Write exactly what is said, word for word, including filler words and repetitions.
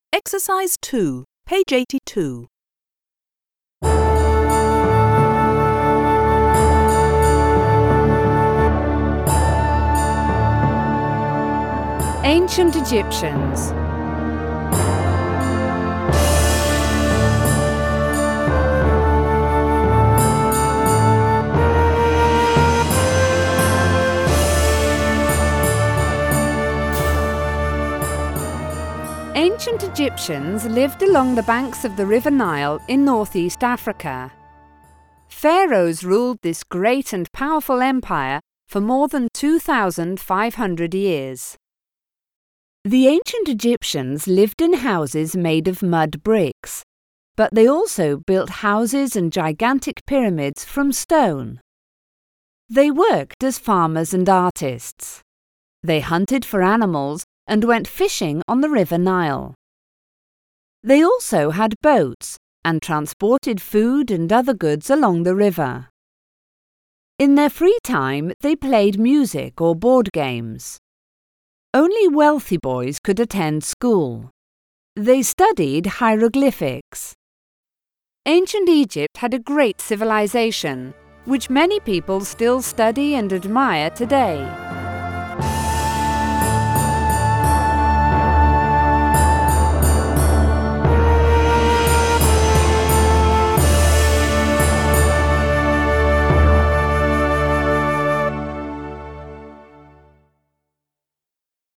Exercise two, page eighty-two. Ancient Egyptians. Ancient Egyptians lived along the banks of the River Nile in northeast Africa. Pharaohs ruled this great and powerful empire for more than two thousand five hundred years. The ancient Egyptians lived in houses made of mud bricks, but they also built houses and gigantic pyramids from stone. They worked as farmers and artists. They hunted for animals and went fishing on the River Nile. They also had boats and transported food and other goods along the river. In their free time, they played music or board games. Only wealthy boys could attend school. They studied hieroglyphics. Ancient Egypt had a great civilization, which many people still study and admire today.